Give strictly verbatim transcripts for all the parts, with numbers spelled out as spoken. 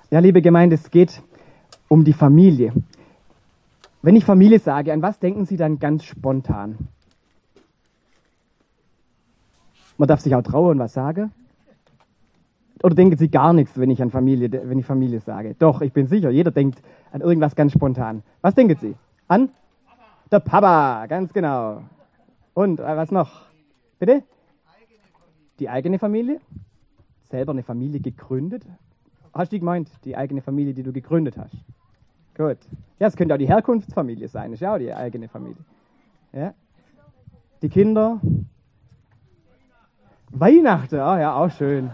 Ja, liebe Gemeinde, es geht um die Familie. Wenn ich Familie sage, an was denken Sie dann ganz spontan? Man darf sich auch trauen, was sagen. Oder denken Sie gar nichts, wenn ich an Familie, wenn ich Familie sage? Doch, ich bin sicher, jeder denkt an irgendwas ganz spontan. Was denken Sie? An? Der Papa, ganz genau. Und äh, was noch? Bitte? Die eigene Familie? Selber eine Familie gegründet? Hast du gemeint, die eigene Familie, die du gegründet hast? Gut. Ja, es könnte auch die Herkunftsfamilie sein, das ist ja auch die eigene Familie. Ja. Die Kinder? Weihnachten, oh, ja, auch schön.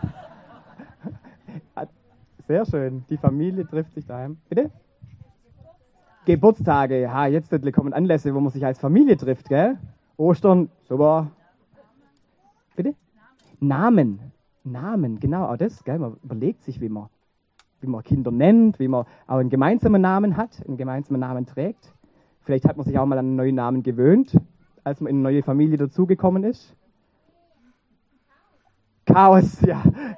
Sehr schön. Die Familie trifft sich daheim. Bitte? Geburtstage, ja, jetzt kommen Anlässe, wo man sich als Familie trifft, gell? Ostern, super. Bitte? Namen. Namen, genau, auch das, gell? Man überlegt sich, wie man, wie man Kinder nennt, wie man auch einen gemeinsamen Namen hat, einen gemeinsamen Namen trägt. Vielleicht hat man sich auch mal an einen neuen Namen gewöhnt, als man in eine neue Familie dazugekommen ist. Chaos, ja.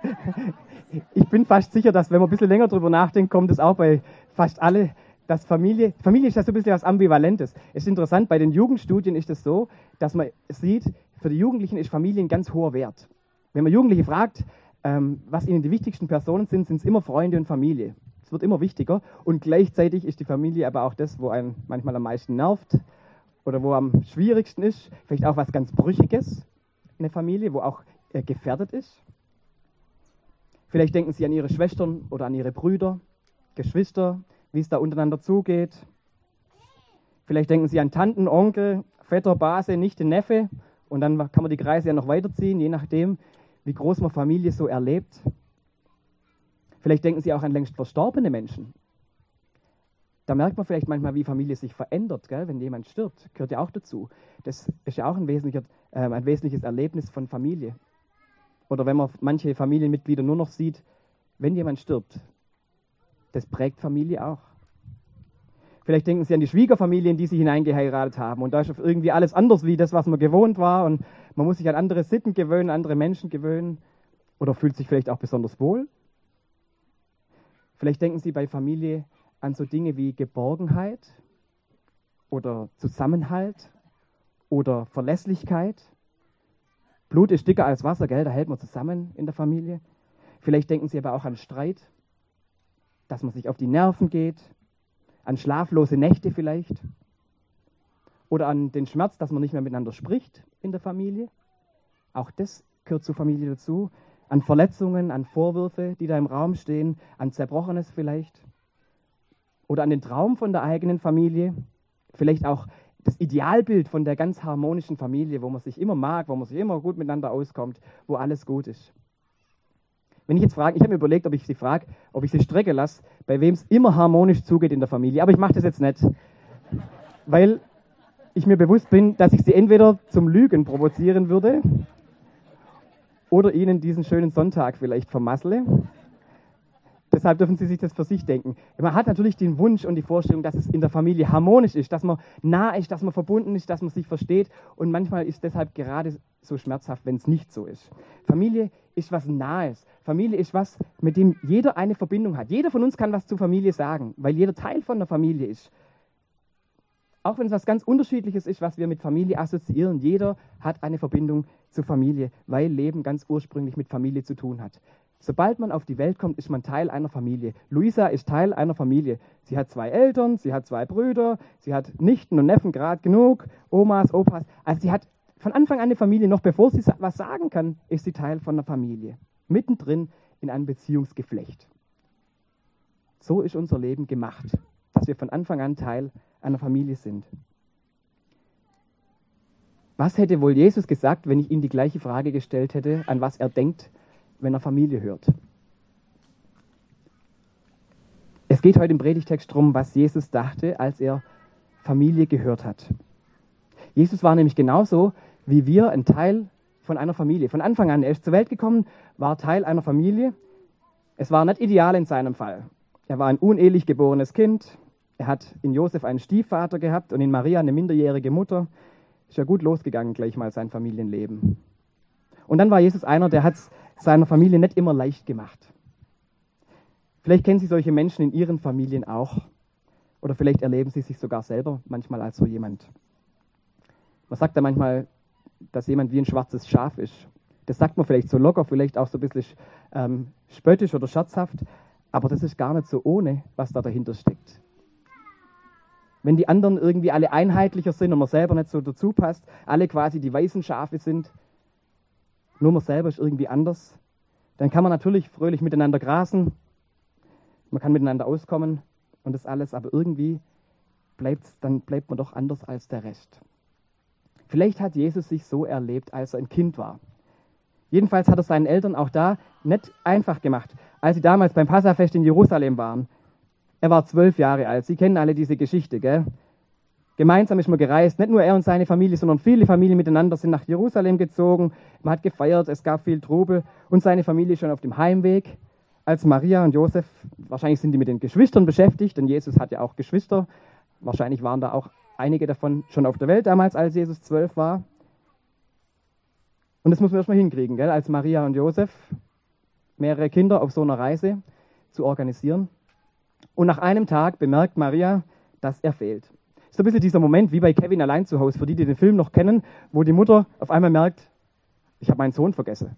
Ich bin fast sicher, dass, wenn man ein bisschen länger drüber nachdenkt, kommt es auch bei fast alle, dass Familie, Familie ist ja so ein bisschen was Ambivalentes. Es ist interessant, bei den Jugendstudien ist es so, dass man sieht, für die Jugendlichen ist Familie ein ganz hoher Wert. Wenn man Jugendliche fragt, ähm, was ihnen die wichtigsten Personen sind, sind es immer Freunde und Familie. Es wird immer wichtiger und gleichzeitig ist die Familie aber auch das, wo einen manchmal am meisten nervt oder wo am schwierigsten ist. Vielleicht auch was ganz Brüchiges, eine Familie, wo auch äh, gefährdet ist. Vielleicht denken Sie an Ihre Schwestern oder an Ihre Brüder, Geschwister, wie es da untereinander zugeht. Vielleicht denken Sie an Tanten, Onkel, Vetter, Base, Nichte, Neffe. Und dann kann man die Kreise ja noch weiterziehen, je nachdem, wie groß man Familie so erlebt. Vielleicht denken Sie auch an längst verstorbene Menschen. Da merkt man vielleicht manchmal, wie Familie sich verändert, gell? Wenn jemand stirbt, gehört ja auch dazu. Das ist ja auch ein, wesentlicher, äh, ein wesentliches Erlebnis von Familie. Oder wenn man manche Familienmitglieder nur noch sieht, wenn jemand stirbt. Das prägt Familie auch. Vielleicht denken Sie an die Schwiegerfamilie, in die Sie hineingeheiratet haben. Und da ist irgendwie alles anders wie das, was man gewohnt war. Und man muss sich an andere Sitten gewöhnen, andere Menschen gewöhnen. Oder fühlt sich vielleicht auch besonders wohl. Vielleicht denken Sie bei Familie an so Dinge wie Geborgenheit oder Zusammenhalt oder Verlässlichkeit. Blut ist dicker als Wasser, gell? Da hält man zusammen in der Familie. Vielleicht denken Sie aber auch an Streit, dass man sich auf die Nerven geht, an schlaflose Nächte vielleicht oder an den Schmerz, dass man nicht mehr miteinander spricht in der Familie. Auch das gehört zur Familie dazu. An Verletzungen, an Vorwürfe, die da im Raum stehen, an Zerbrochenes vielleicht. Oder an den Traum von der eigenen Familie. Vielleicht auch das Idealbild von der ganz harmonischen Familie, wo man sich immer mag, wo man sich immer gut miteinander auskommt, wo alles gut ist. Wenn ich jetzt frage, ich habe mir überlegt, ob ich sie frage, ob ich sie strecken lasse, bei wem es immer harmonisch zugeht in der Familie. Aber ich mache das jetzt nicht, weil ich mir bewusst bin, dass ich sie entweder zum Lügen provozieren würde oder ihnen diesen schönen Sonntag vielleicht vermassle. Deshalb dürfen Sie sich das für sich denken. Man hat natürlich den Wunsch und die Vorstellung, dass es in der Familie harmonisch ist, dass man nah ist, dass man verbunden ist, dass man sich versteht. Und manchmal ist es deshalb gerade so schmerzhaft, wenn es nicht so ist. Familie ist was Nahes. Familie ist was, mit dem jeder eine Verbindung hat. Jeder von uns kann was zur Familie sagen, weil jeder Teil von der Familie ist. Auch wenn es was ganz Unterschiedliches ist, was wir mit Familie assoziieren, jeder hat eine Verbindung zur Familie, weil Leben ganz ursprünglich mit Familie zu tun hat. Sobald man auf die Welt kommt, ist man Teil einer Familie. Luisa ist Teil einer Familie. Sie hat zwei Eltern, sie hat zwei Brüder, sie hat Nichten und Neffen gerade genug, Omas, Opas. Also sie hat von Anfang an eine Familie. Noch bevor sie was sagen kann, ist sie Teil von einer Familie. Mittendrin in einem Beziehungsgeflecht. So ist unser Leben gemacht, dass wir von Anfang an Teil einer Familie sind. Was hätte wohl Jesus gesagt, wenn ich ihm die gleiche Frage gestellt hätte, an was er denkt, wenn er Familie hört? Es geht heute im Predigtext darum, was Jesus dachte, als er Familie gehört hat. Jesus war nämlich genauso wie wir ein Teil von einer Familie. Von Anfang an, er ist zur Welt gekommen, war Teil einer Familie. Es war nicht ideal in seinem Fall. Er war ein unehelich geborenes Kind. Er hat in Josef einen Stiefvater gehabt und in Maria eine minderjährige Mutter. Ist ja gut losgegangen gleich mal sein Familienleben. Und dann war Jesus einer, der hat es seiner Familie nicht immer leicht gemacht. Vielleicht kennen Sie solche Menschen in Ihren Familien auch. Oder vielleicht erleben Sie sich sogar selber manchmal als so jemand. Man sagt da manchmal, dass jemand wie ein schwarzes Schaf ist. Das sagt man vielleicht so locker, vielleicht auch so ein bisschen ähm, spöttisch oder scherzhaft, aber das ist gar nicht so ohne, was da dahinter steckt. Wenn die anderen irgendwie alle einheitlicher sind und man selber nicht so dazu passt, alle quasi die weißen Schafe sind, nur man selber ist irgendwie anders, dann kann man natürlich fröhlich miteinander grasen, man kann miteinander auskommen und das alles, aber irgendwie bleibt's, dann bleibt man doch anders als der Rest. Vielleicht hat Jesus sich so erlebt, als er ein Kind war. Jedenfalls hat er seinen Eltern auch da nicht einfach gemacht. Als sie damals beim Passafest in Jerusalem waren, er war zwölf Jahre alt, Sie kennen alle diese Geschichte, gell? Gemeinsam ist man gereist, nicht nur er und seine Familie, sondern viele Familien miteinander sind nach Jerusalem gezogen. Man hat gefeiert, es gab viel Trubel und seine Familie schon auf dem Heimweg, als Maria und Josef, wahrscheinlich sind die mit den Geschwistern beschäftigt, denn Jesus hat ja auch Geschwister, wahrscheinlich waren da auch einige davon schon auf der Welt damals, als Jesus zwölf war. Und das muss man erstmal hinkriegen, gell? Als Maria und Josef mehrere Kinder auf so einer Reise zu organisieren. Und nach einem Tag bemerkt Maria, dass er fehlt. So ein bisschen dieser Moment wie bei Kevin allein zu Hause, für die, die den Film noch kennen, wo die Mutter auf einmal merkt, ich habe meinen Sohn vergessen.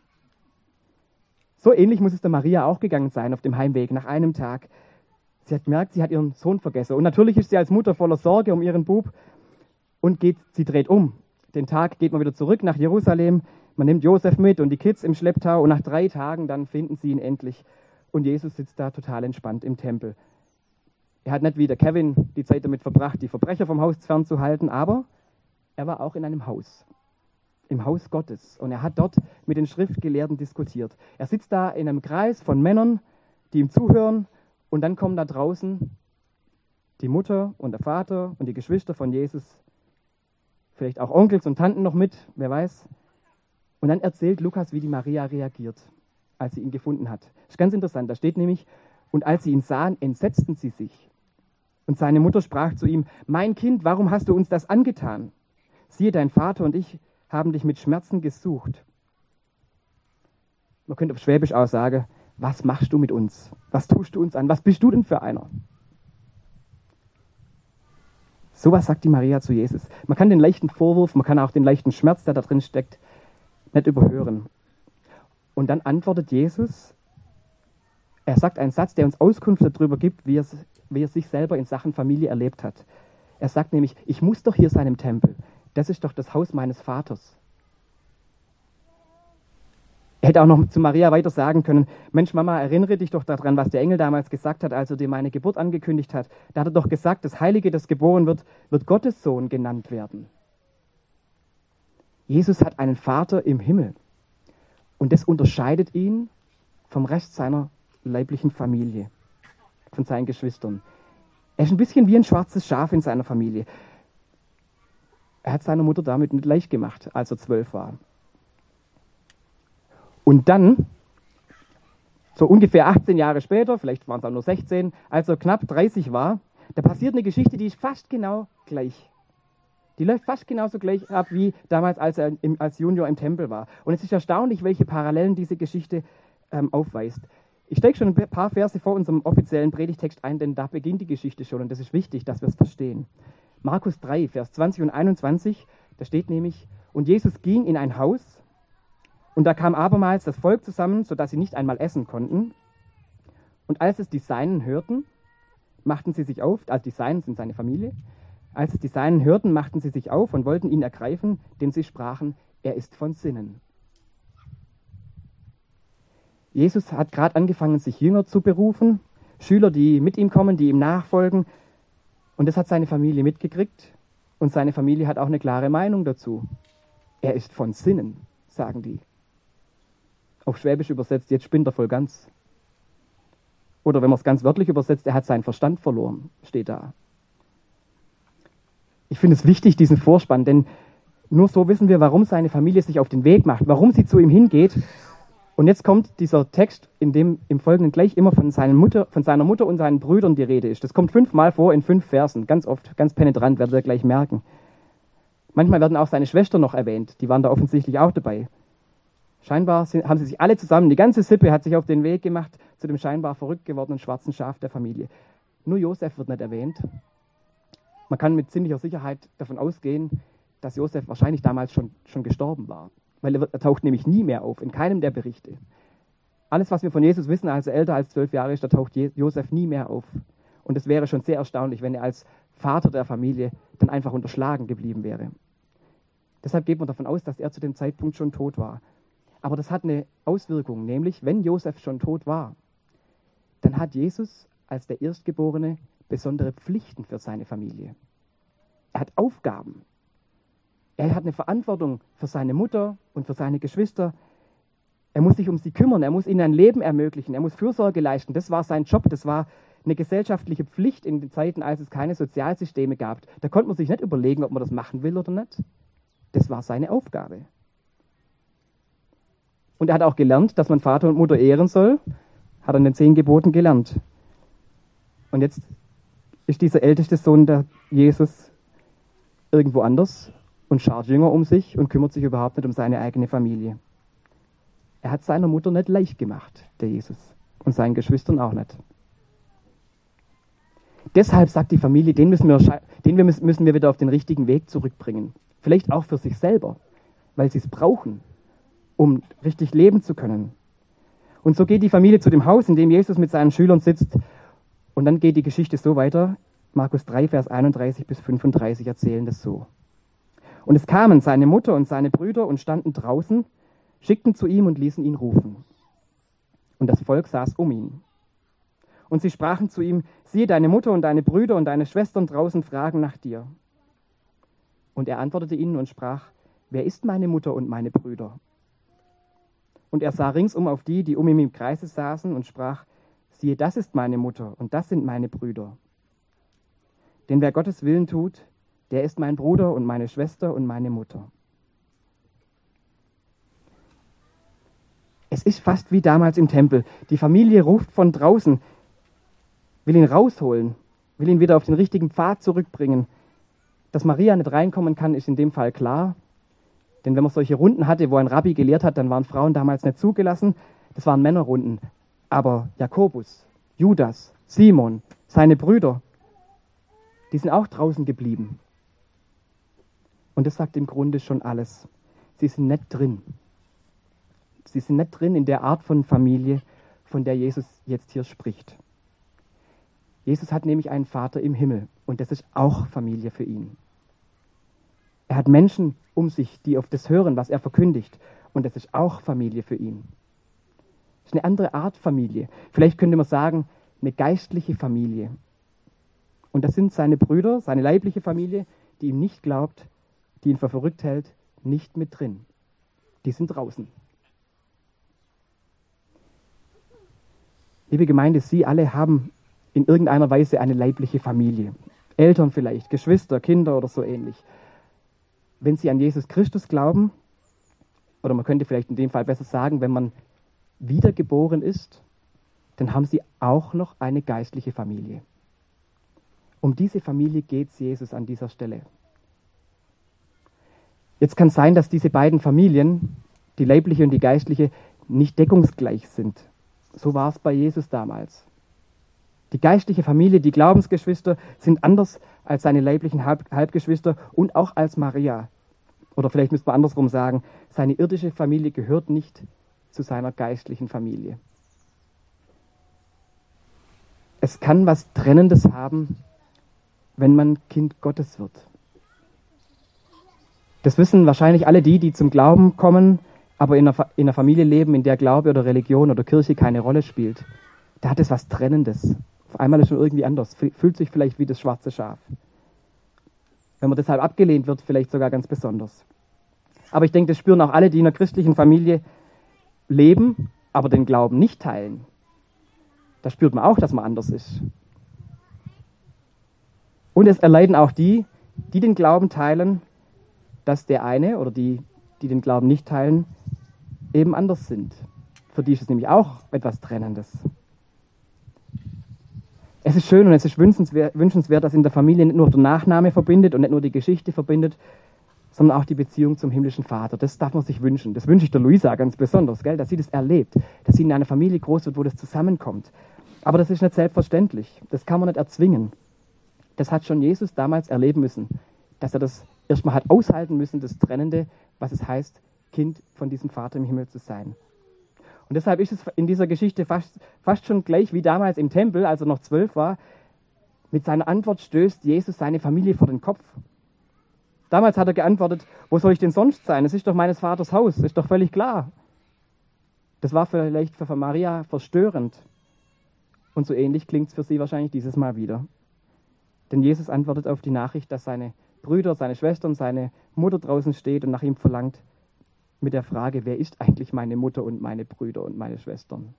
So ähnlich muss es der Maria auch gegangen sein auf dem Heimweg nach einem Tag. Sie hat gemerkt, sie hat ihren Sohn vergessen. Und natürlich ist sie als Mutter voller Sorge um ihren Bub und geht, sie dreht um. Den Tag geht man wieder zurück nach Jerusalem. Man nimmt Josef mit und die Kids im Schlepptau und nach drei Tagen dann finden sie ihn endlich. Und Jesus sitzt da total entspannt im Tempel. Er hat nicht wie der Kevin die Zeit damit verbracht, die Verbrecher vom Haus fernzuhalten, aber er war auch in einem Haus, im Haus Gottes. Und er hat dort mit den Schriftgelehrten diskutiert. Er sitzt da in einem Kreis von Männern, die ihm zuhören. Und dann kommen da draußen die Mutter und der Vater und die Geschwister von Jesus, vielleicht auch Onkels und Tanten noch mit, wer weiß. Und dann erzählt Lukas, wie die Maria reagiert, als sie ihn gefunden hat. Das ist ganz interessant, da steht nämlich, und als sie ihn sahen, entsetzten sie sich. Und seine Mutter sprach zu ihm, mein Kind, warum hast du uns das angetan? Siehe, dein Vater und ich haben dich mit Schmerzen gesucht. Man könnte auf Schwäbisch auch sagen, was machst du mit uns? Was tust du uns an? Was bist du denn für einer? Sowas sagt die Maria zu Jesus. Man kann den leichten Vorwurf, man kann auch den leichten Schmerz, der da drin steckt, nicht überhören. Und dann antwortet Jesus, er sagt einen Satz, der uns Auskunft darüber gibt, wie er, wie er sich selber in Sachen Familie erlebt hat. Er sagt nämlich, ich muss doch hier sein im Tempel. Das ist doch das Haus meines Vaters. Er hätte auch noch zu Maria weiter sagen können, Mensch Mama, erinnere dich doch daran, was der Engel damals gesagt hat, als er dir meine Geburt angekündigt hat. Da hat er doch gesagt, das Heilige, das geboren wird, wird Gottes Sohn genannt werden. Jesus hat einen Vater im Himmel und das unterscheidet ihn vom Rest seiner leiblichen Familie, von seinen Geschwistern. Er ist ein bisschen wie ein schwarzes Schaf in seiner Familie. Er hat seiner Mutter damit nicht leicht gemacht, als er zwölf war. Und dann, so ungefähr achtzehn Jahre später, vielleicht waren es auch nur sechzehn, als er knapp dreißig war, da passiert eine Geschichte, die ist fast genau gleich. Die läuft fast genauso gleich ab wie damals, als er im, als Junior im Tempel war. Und es ist erstaunlich, welche Parallelen diese Geschichte ähm, aufweist. Ich steige schon ein paar Verse vor unserem offiziellen Predigtext ein, denn da beginnt die Geschichte schon und das ist wichtig, dass wir es verstehen. Markus drei, Vers zwanzig und einundzwanzig, da steht nämlich, und Jesus ging in ein Haus, und da kam abermals das Volk zusammen, sodass sie nicht einmal essen konnten. Und als es die Seinen hörten, machten sie sich auf, also die Seinen sind seine Familie, als es die Seinen hörten, machten sie sich auf und wollten ihn ergreifen, denn sie sprachen, er ist von Sinnen. Jesus hat gerade angefangen, sich Jünger zu berufen, Schüler, die mit ihm kommen, die ihm nachfolgen. Und das hat seine Familie mitgekriegt und seine Familie hat auch eine klare Meinung dazu. Er ist von Sinnen, sagen die. Auf Schwäbisch übersetzt, jetzt spinnt er voll ganz. Oder wenn man es ganz wörtlich übersetzt, er hat seinen Verstand verloren, steht da. Ich finde es wichtig, diesen Vorspann, denn nur so wissen wir, warum seine Familie sich auf den Weg macht, warum sie zu ihm hingeht. Und jetzt kommt dieser Text, in dem im Folgenden gleich immer von seiner Mutter, von seiner Mutter und seinen Brüdern die Rede ist. Das kommt fünfmal vor in fünf Versen, ganz oft, ganz penetrant, werdet ihr gleich merken. Manchmal werden auch seine Schwestern noch erwähnt, die waren da offensichtlich auch dabei. Scheinbar sind, haben sie sich alle zusammen, die ganze Sippe hat sich auf den Weg gemacht zu dem scheinbar verrückt gewordenen schwarzen Schaf der Familie. Nur Josef wird nicht erwähnt. Man kann mit ziemlicher Sicherheit davon ausgehen, dass Josef wahrscheinlich damals schon, schon gestorben war. Weil er, er taucht nämlich nie mehr auf, in keinem der Berichte. Alles, was wir von Jesus wissen, als er älter als zwölf Jahre ist, da taucht Josef nie mehr auf. Und es wäre schon sehr erstaunlich, wenn er als Vater der Familie dann einfach unterschlagen geblieben wäre. Deshalb geht man davon aus, dass er zu dem Zeitpunkt schon tot war. Aber das hat eine Auswirkung, nämlich wenn Josef schon tot war, dann hat Jesus als der Erstgeborene besondere Pflichten für seine Familie. Er hat Aufgaben. Er hat eine Verantwortung für seine Mutter und für seine Geschwister. Er muss sich um sie kümmern, er muss ihnen ein Leben ermöglichen, er muss Fürsorge leisten. Das war sein Job, das war eine gesellschaftliche Pflicht in den Zeiten, als es keine Sozialsysteme gab. Da konnte man sich nicht überlegen, ob man das machen will oder nicht. Das war seine Aufgabe. Und er hat auch gelernt, dass man Vater und Mutter ehren soll, hat er in den zehn Geboten gelernt. Und jetzt ist dieser älteste Sohn der Jesus irgendwo anders und schart Jünger um sich und kümmert sich überhaupt nicht um seine eigene Familie. Er hat seiner Mutter nicht leicht gemacht, der Jesus, und seinen Geschwistern auch nicht. Deshalb sagt die Familie, den müssen wir, den müssen wir wieder auf den richtigen Weg zurückbringen. Vielleicht auch für sich selber, weil sie es brauchen, um richtig leben zu können. Und so geht die Familie zu dem Haus, in dem Jesus mit seinen Schülern sitzt. Und dann geht die Geschichte so weiter. Markus drei, Vers einunddreißig bis fünfunddreißig erzählen das so. Und es kamen seine Mutter und seine Brüder und standen draußen, schickten zu ihm und ließen ihn rufen. Und das Volk saß um ihn. Und sie sprachen zu ihm, siehe, deine Mutter und deine Brüder und deine Schwestern draußen fragen nach dir. Und er antwortete ihnen und sprach, wer ist meine Mutter und meine Brüder? Und er sah ringsum auf die, die um ihn im Kreise saßen, und sprach, siehe, das ist meine Mutter und das sind meine Brüder. Denn wer Gottes Willen tut, der ist mein Bruder und meine Schwester und meine Mutter. Es ist fast wie damals im Tempel. Die Familie ruft von draußen, will ihn rausholen, will ihn wieder auf den richtigen Pfad zurückbringen. Dass Maria nicht reinkommen kann, ist in dem Fall klar. Denn wenn man solche Runden hatte, wo ein Rabbi gelehrt hat, dann waren Frauen damals nicht zugelassen. Das waren Männerrunden. Aber Jakobus, Judas, Simon, seine Brüder, die sind auch draußen geblieben. Und das sagt im Grunde schon alles. Sie sind nicht drin. Sie sind nicht drin in der Art von Familie, von der Jesus jetzt hier spricht. Jesus hat nämlich einen Vater im Himmel und das ist auch Familie für ihn. Er hat Menschen um sich, die auf das hören, was er verkündigt, und das ist auch Familie für ihn. Das ist eine andere Art Familie. Vielleicht könnte man sagen, eine geistliche Familie. Und das sind seine Brüder, seine leibliche Familie, die ihm nicht glaubt, die ihn für verrückt hält, nicht mit drin. Die sind draußen. Liebe Gemeinde, Sie alle haben in irgendeiner Weise eine leibliche Familie. Eltern vielleicht, Geschwister, Kinder oder so ähnlich. Wenn Sie an Jesus Christus glauben, oder man könnte vielleicht in dem Fall besser sagen, wenn man wiedergeboren ist, dann haben Sie auch noch eine geistliche Familie. Um diese Familie geht es Jesus an dieser Stelle. Jetzt kann es sein, dass diese beiden Familien, die leibliche und die geistliche, nicht deckungsgleich sind. So war es bei Jesus damals. Die geistliche Familie, die Glaubensgeschwister, sind anders als seine leiblichen Halb- Halbgeschwister und auch als Maria. Oder vielleicht müsste man andersrum sagen, seine irdische Familie gehört nicht zu seiner geistlichen Familie. Es kann was Trennendes haben, wenn man Kind Gottes wird. Das wissen wahrscheinlich alle die, die zum Glauben kommen, aber in einer, Fa- in einer Familie leben, in der Glaube oder Religion oder Kirche keine Rolle spielt. Da hat es was Trennendes. Auf einmal ist schon irgendwie anders. Fühlt sich vielleicht wie das schwarze Schaf. Wenn man deshalb abgelehnt wird, vielleicht sogar ganz besonders. Aber ich denke, das spüren auch alle, die in einer christlichen Familie leben, aber den Glauben nicht teilen. Da spürt man auch, dass man anders ist. Und es erleiden auch die, die den Glauben teilen, dass der eine oder die, die den Glauben nicht teilen, eben anders sind. Für die ist es nämlich auch etwas Trennendes. Es ist schön und es ist wünschenswert, wünschenswert, dass in der Familie nicht nur der Nachname verbindet und nicht nur die Geschichte verbindet, sondern auch die Beziehung zum himmlischen Vater. Das darf man sich wünschen. Das wünsche ich der Luisa ganz besonders, gell? Dass sie das erlebt, dass sie in einer Familie groß wird, wo das zusammenkommt. Aber das ist nicht selbstverständlich. Das kann man nicht erzwingen. Das hat schon Jesus damals erleben müssen, dass er das erstmal hat aushalten müssen, das Trennende, was es heißt, Kind von diesem Vater im Himmel zu sein. Und deshalb ist es in dieser Geschichte fast, fast schon gleich wie damals im Tempel, als er noch zwölf war. Mit seiner Antwort stößt Jesus seine Familie vor den Kopf. Damals hat er geantwortet, wo soll ich denn sonst sein? Es ist doch meines Vaters Haus, ist doch völlig klar. Das war vielleicht für Maria verstörend. Und so ähnlich klingt es für sie wahrscheinlich dieses Mal wieder. Denn Jesus antwortet auf die Nachricht, dass seine Brüder, seine Schwestern, seine Mutter draußen steht und nach ihm verlangt, mit der Frage, wer ist eigentlich meine Mutter und meine Brüder und meine Schwestern?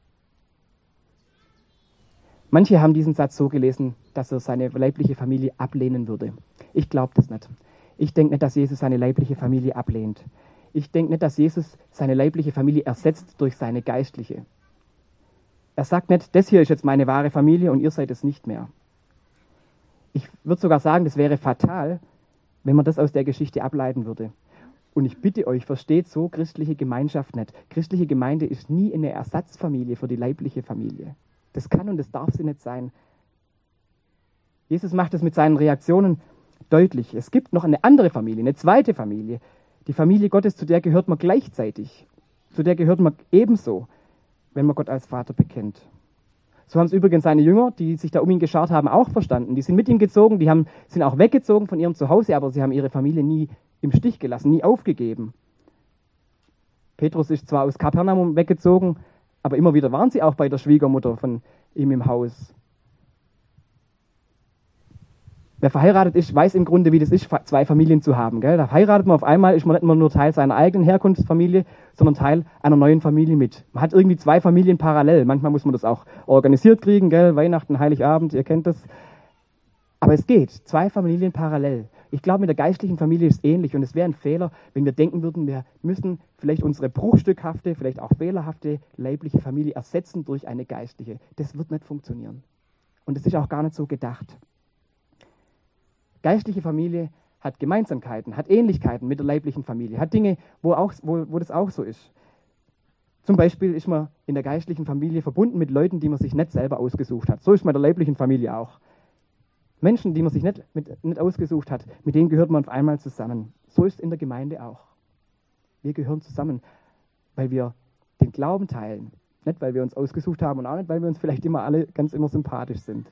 Manche haben diesen Satz so gelesen, dass er seine leibliche Familie ablehnen würde. Ich glaube das nicht. Ich denke nicht, dass Jesus seine leibliche Familie ablehnt. Ich denke nicht, dass Jesus seine leibliche Familie ersetzt durch seine geistliche. Er sagt nicht, das hier ist jetzt meine wahre Familie und ihr seid es nicht mehr. Ich würde sogar sagen, das wäre fatal, wenn man das aus der Geschichte ableiten würde. Und ich bitte euch, versteht so christliche Gemeinschaft nicht. Christliche Gemeinde ist nie eine Ersatzfamilie für die leibliche Familie. Das kann und das darf sie nicht sein. Jesus macht es mit seinen Reaktionen deutlich. Es gibt noch eine andere Familie, eine zweite Familie. Die Familie Gottes, zu der gehört man gleichzeitig. Zu der gehört man ebenso, wenn man Gott als Vater bekennt. So haben es übrigens seine Jünger, die sich da um ihn geschart haben, auch verstanden. Die sind mit ihm gezogen, die haben, sind auch weggezogen von ihrem Zuhause, aber sie haben ihre Familie nie im Stich gelassen, nie aufgegeben. Petrus ist zwar aus Kapernaum weggezogen, aber immer wieder waren sie auch bei der Schwiegermutter von ihm im Haus. Wer verheiratet ist, weiß im Grunde, wie das ist, zwei Familien zu haben. Gell? Da heiratet man auf einmal, ist man nicht immer nur Teil seiner eigenen Herkunftsfamilie, sondern Teil einer neuen Familie mit. Man hat irgendwie zwei Familien parallel. Manchmal muss man das auch organisiert kriegen, gell? Weihnachten, Heiligabend, ihr kennt das. Aber es geht, zwei Familien parallel. Ich glaube, mit der geistlichen Familie ist es ähnlich und es wäre ein Fehler, wenn wir denken würden, wir müssen vielleicht unsere bruchstückhafte, vielleicht auch fehlerhafte leibliche Familie ersetzen durch eine geistliche. Das wird nicht funktionieren. Und es ist auch gar nicht so gedacht. Geistliche Familie hat Gemeinsamkeiten, hat Ähnlichkeiten mit der leiblichen Familie, hat Dinge, wo, auch, wo, wo das auch so ist. Zum Beispiel ist man in der geistlichen Familie verbunden mit Leuten, die man sich nicht selber ausgesucht hat. So ist man in der leiblichen Familie auch. Menschen, die man sich nicht, mit, nicht ausgesucht hat, mit denen gehört man auf einmal zusammen. So ist es in der Gemeinde auch. Wir gehören zusammen, weil wir den Glauben teilen. Nicht, weil wir uns ausgesucht haben und auch nicht, weil wir uns vielleicht immer alle ganz immer sympathisch sind.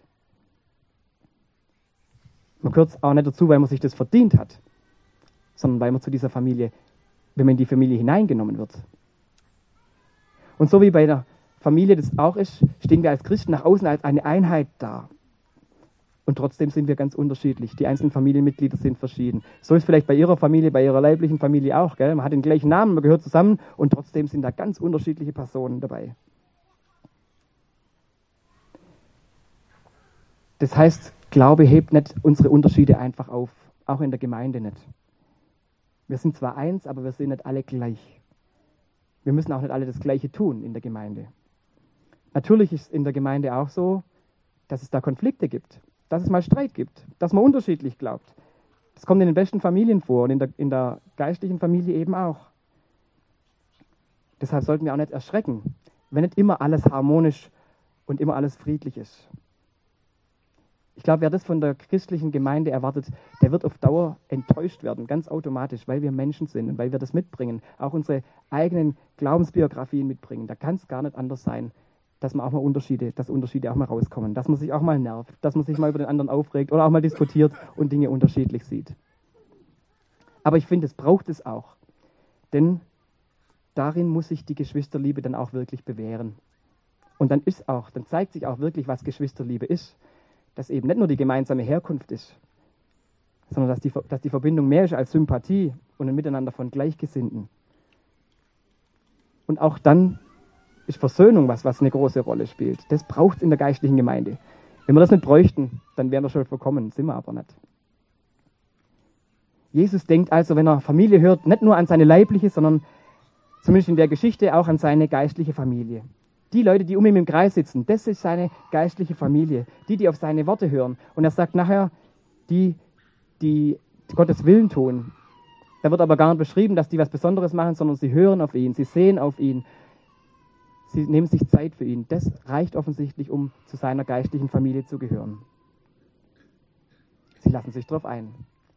Man gehört auch nicht dazu, weil man sich das verdient hat, sondern weil man zu dieser Familie, wenn man in die Familie hineingenommen wird. Und so wie bei der Familie das auch ist, stehen wir als Christen nach außen als eine Einheit da. Und trotzdem sind wir ganz unterschiedlich. Die einzelnen Familienmitglieder sind verschieden. So ist vielleicht bei ihrer Familie, bei ihrer leiblichen Familie auch. Gell? Man hat den gleichen Namen, man gehört zusammen und trotzdem sind da ganz unterschiedliche Personen dabei. Das heißt, Glaube hebt nicht unsere Unterschiede einfach auf, auch in der Gemeinde nicht. Wir sind zwar eins, aber wir sind nicht alle gleich. Wir müssen auch nicht alle das Gleiche tun in der Gemeinde. Natürlich ist es in der Gemeinde auch so, dass es da Konflikte gibt, dass es mal Streit gibt, dass man unterschiedlich glaubt. Das kommt in den besten Familien vor und in der, in der geistlichen Familie eben auch. Deshalb sollten wir auch nicht erschrecken, wenn nicht immer alles harmonisch und immer alles friedlich ist. Ich glaube, wer das von der christlichen Gemeinde erwartet, der wird auf Dauer enttäuscht werden, ganz automatisch, weil wir Menschen sind und weil wir das mitbringen, auch unsere eigenen Glaubensbiografien mitbringen. Da kann es gar nicht anders sein, dass man auch mal Unterschiede, dass Unterschiede auch mal rauskommen, dass man sich auch mal nervt, dass man sich mal über den anderen aufregt oder auch mal diskutiert und Dinge unterschiedlich sieht. Aber ich finde, es braucht es auch, denn darin muss sich die Geschwisterliebe dann auch wirklich bewähren. Und dann ist auch, dann zeigt sich auch wirklich, was Geschwisterliebe ist. Dass eben nicht nur die gemeinsame Herkunft ist, sondern dass die, dass die Verbindung mehr ist als Sympathie und ein Miteinander von Gleichgesinnten. Und auch dann ist Versöhnung was, was eine große Rolle spielt. Das braucht es in der geistlichen Gemeinde. Wenn wir das nicht bräuchten, dann wären wir schon vollkommen, sind wir aber nicht. Jesus denkt also, wenn er Familie hört, nicht nur an seine leibliche, sondern zumindest in der Geschichte auch an seine geistliche Familie. Die Leute, die um ihn im Kreis sitzen, das ist seine geistliche Familie. Die, die auf seine Worte hören. Und er sagt nachher, die, die Gottes Willen tun, Da wird aber gar nicht beschrieben, dass die was Besonderes machen, sondern sie hören auf ihn, sie sehen auf ihn, sie nehmen sich Zeit für ihn. Das reicht offensichtlich, um zu seiner geistlichen Familie zu gehören. Sie lassen sich darauf ein.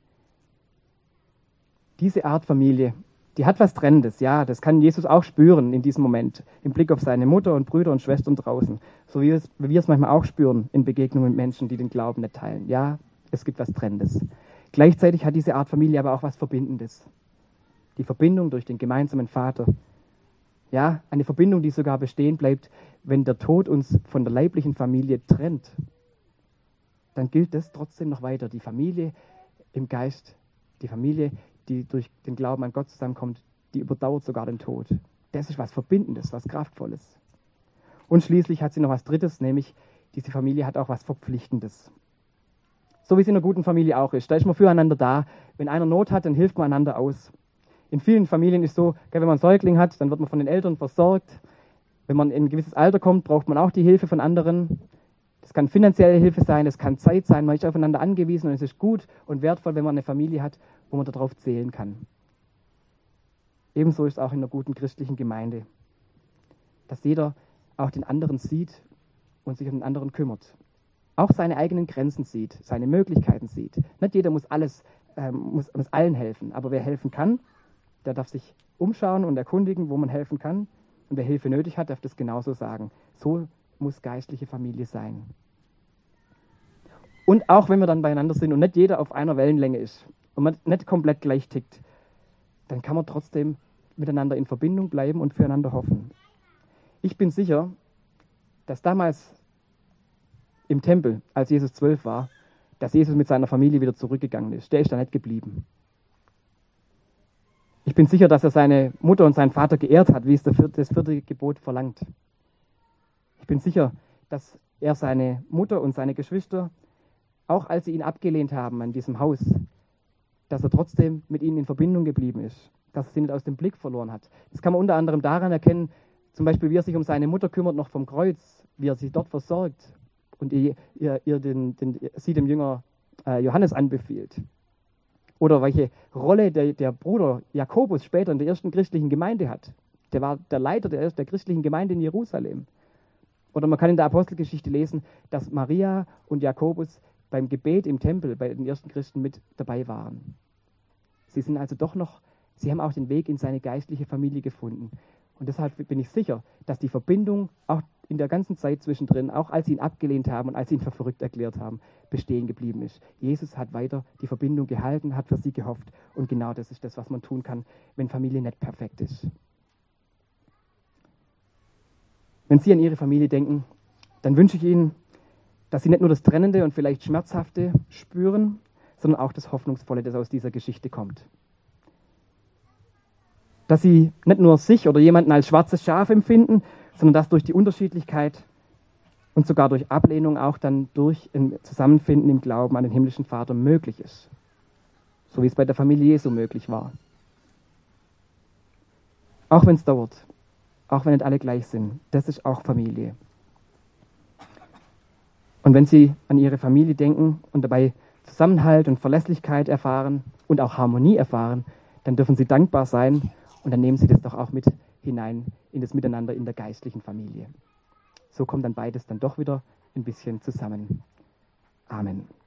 Diese Art Familie, die hat was Trennendes, ja, das kann Jesus auch spüren in diesem Moment, im Blick auf seine Mutter und Brüder und Schwestern draußen, so wie wir es, wie wir es manchmal auch spüren in Begegnungen mit Menschen, die den Glauben nicht teilen. Ja, es gibt was Trennendes. Gleichzeitig hat diese Art Familie aber auch was Verbindendes. Die Verbindung durch den gemeinsamen Vater. Ja, eine Verbindung, die sogar bestehen bleibt, wenn der Tod uns von der leiblichen Familie trennt. Dann gilt das trotzdem noch weiter. Die Familie im Geist, die Familie, die durch den Glauben an Gott zusammenkommt, die überdauert sogar den Tod. Das ist was Verbindendes, was Kraftvolles. Und schließlich hat sie noch was Drittes, nämlich diese Familie hat auch was Verpflichtendes. So wie es in einer guten Familie auch ist. Da ist man füreinander da. Wenn einer Not hat, dann hilft man einander aus. In vielen Familien ist es so, wenn man einen Säugling hat, dann wird man von den Eltern versorgt. Wenn man in ein gewisses Alter kommt, braucht man auch die Hilfe von anderen. Das kann finanzielle Hilfe sein, das kann Zeit sein, man ist aufeinander angewiesen und es ist gut und wertvoll, wenn man eine Familie hat, wo man darauf zählen kann. Ebenso ist es auch in einer guten christlichen Gemeinde, dass jeder auch den anderen sieht und sich um den anderen kümmert. Auch seine eigenen Grenzen sieht, seine Möglichkeiten sieht. Nicht jeder muss alles, ähm, muss, muss allen helfen, aber wer helfen kann, der darf sich umschauen und erkundigen, wo man helfen kann. Und wer Hilfe nötig hat, darf das genauso sagen. So muss geistliche Familie sein. Und auch wenn wir dann beieinander sind und nicht jeder auf einer Wellenlänge ist und man nicht komplett gleich tickt, dann kann man trotzdem miteinander in Verbindung bleiben und füreinander hoffen. Ich bin sicher, dass damals im Tempel, als Jesus zwölf war, dass Jesus mit seiner Familie wieder zurückgegangen ist. Der ist da nicht geblieben. Ich bin sicher, dass er seine Mutter und seinen Vater geehrt hat, wie es das vierte Gebot verlangt. Ich bin sicher, dass er seine Mutter und seine Geschwister, auch als sie ihn abgelehnt haben an diesem Haus, dass er trotzdem mit ihnen in Verbindung geblieben ist, dass er sie nicht aus dem Blick verloren hat. Das kann man unter anderem daran erkennen, zum Beispiel, wie er sich um seine Mutter kümmert, noch vom Kreuz, wie er sie dort versorgt und ihr, ihr, ihr den, den, sie dem Jünger äh, Johannes anbefiehlt. Oder welche Rolle der, der Bruder Jakobus später in der ersten christlichen Gemeinde hat. Der war der Leiter der, der christlichen Gemeinde in Jerusalem. Oder man kann in der Apostelgeschichte lesen, dass Maria und Jakobus beim Gebet im Tempel bei den ersten Christen mit dabei waren. Sie sind also doch noch, sie haben auch den Weg in seine geistliche Familie gefunden. Und deshalb bin ich sicher, dass die Verbindung auch in der ganzen Zeit zwischendrin, auch als sie ihn abgelehnt haben und als sie ihn für verrückt erklärt haben, bestehen geblieben ist. Jesus hat weiter die Verbindung gehalten, hat für sie gehofft. Und genau das ist das, was man tun kann, wenn Familie nicht perfekt ist. Wenn Sie an Ihre Familie denken, dann wünsche ich Ihnen, dass Sie nicht nur das Trennende und vielleicht Schmerzhafte spüren, sondern auch das Hoffnungsvolle, das aus dieser Geschichte kommt. Dass Sie nicht nur sich oder jemanden als schwarzes Schaf empfinden, sondern dass durch die Unterschiedlichkeit und sogar durch Ablehnung auch dann durch ein Zusammenfinden im Glauben an den himmlischen Vater möglich ist. So wie es bei der Familie Jesu möglich war. Auch wenn es dauert. Auch wenn nicht alle gleich sind. Das ist auch Familie. Und wenn Sie an Ihre Familie denken und dabei Zusammenhalt und Verlässlichkeit erfahren und auch Harmonie erfahren, dann dürfen Sie dankbar sein und dann nehmen Sie das doch auch mit hinein in das Miteinander in der geistlichen Familie. So kommt dann beides dann doch wieder ein bisschen zusammen. Amen.